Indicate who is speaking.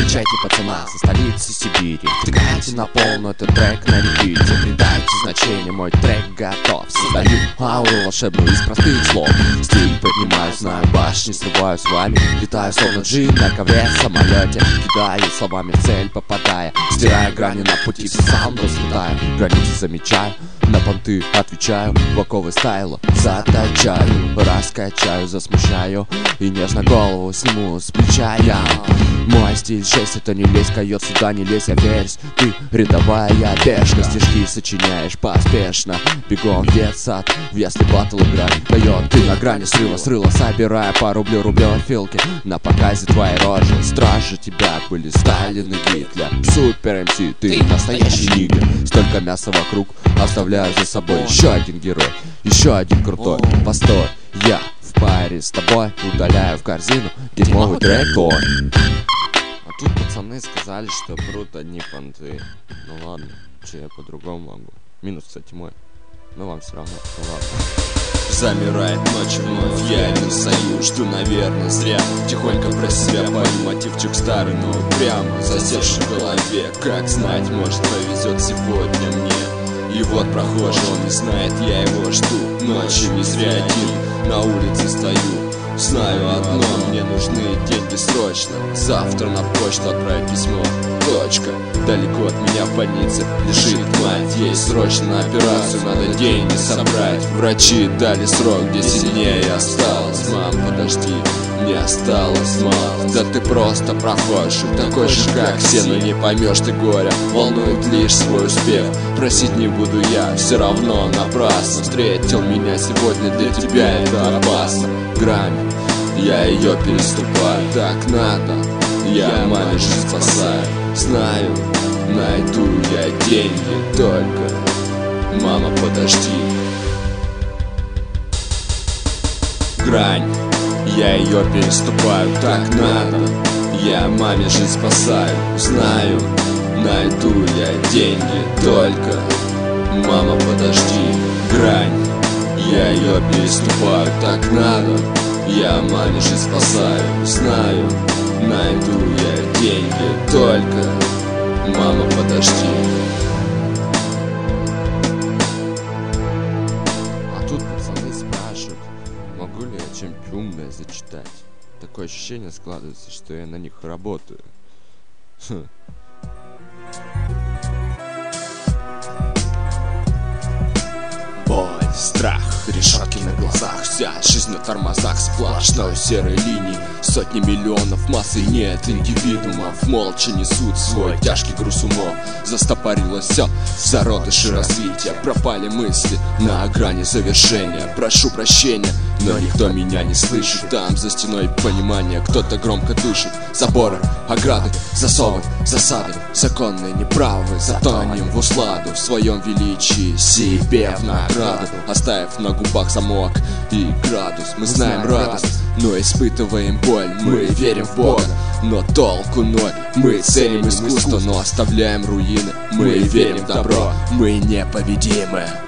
Speaker 1: Встречайте пацана со столицы Сибири, втыкайте на полную этот трек на репите. Придайте значение, мой трек готов. Создаю ауру волшебную из простых слов. Стиль поднимаю, знаю башни, срываю с вами. Летаю словно джин на ковре в самолете. Кидаю словами в цель, попадая. Стираю грани на пути, сам разлетаю. Границы замечаю, на понты отвечаю. Боковый стайл заточаю, раскачаю, засмущаю и нежно голову сниму с плеча я. Мой стиль жесть, это не лезь, койот, сюда не лезь, я верюсь. Ты рядовая пешка, стишки сочиняешь поспешно. Бегом в детсад, в ясли батл играть. Койот, ты на грани срыва, собирая по рублю рублевой филки. На показе твоей рожи, стражи тебя были Сталин и Гитлер. Супер МС, ты настоящий нигер. Столько мяса вокруг, оставляю за собой еще один герой, еще один крутой. Постой, я в паре с тобой, удаляю в корзину дерьмовый трек твой. А тут пацаны сказали, что брут одни понты. Ну ладно, че я по-другому могу. Минус, кстати, мой. Но вам все равно, ну ладно. Замирает ночь вновь, я не устаю, жду, наверное, зря. Тихонько про себя пою, мотивчик старый, но прямо засевший в голове. Как знать, может повезет сегодня мне. И вот прохожий, он не знает, я его жду. Ночью не зря один на улице стою. Знаю одно, мне нужны деньги срочно. Завтра на почту отправить письмо. Точка. Далеко от меня в больнице лежит мать. Ей срочно на операцию надо деньги собрать. Врачи дали срок, 10 дней осталось. Мам, подожди, мне осталось мало. Да ты просто прохожий, такой же как все, но не поймешь ты горя. Волнует лишь свой успех, просить не буду я, все равно напрасно. Встретил меня сегодня, для тебя это опасно. Грань, я ее переступаю, так надо. Я маме жизнь спасаю. Знаю, найду я деньги, только мама, подожди. Грань, я ее переступаю, так надо. Я маме жизнь спасаю. Знаю, найду я деньги, только мама, подожди. Грань, я ее переступаю, так надо. Я маме жизнь спасаю. Знаю, найду я деньги, только мама, подожди. А тут пацаны спрашивают, могу ли я чем-нибудь умное зачитать. Такое ощущение складывается, что я на них работаю. Боль, страх, решетки на глазах, вся жизнь на тормозах, сплошной серой линии. Сотни миллионов массы, нет индивидуумов, молча несут свой тяжкий груз умов. Застопорилось все, зародыши развития, пропали мысли на грани завершения. Прошу прощения, но никто меня не слышит. Там за стеной понимания кто-то громко дышит. Заборы, ограды, засовы, засады, законные неправы, затонем в усладу, в своем величии себе в награду, оставив на губах замок и градус. Мы знаем радость, но испытываем боль. Мы верим в Бога, но толку ноль. Мы ценим искусство, но оставляем руины. Мы верим в добро, мы непобедимы.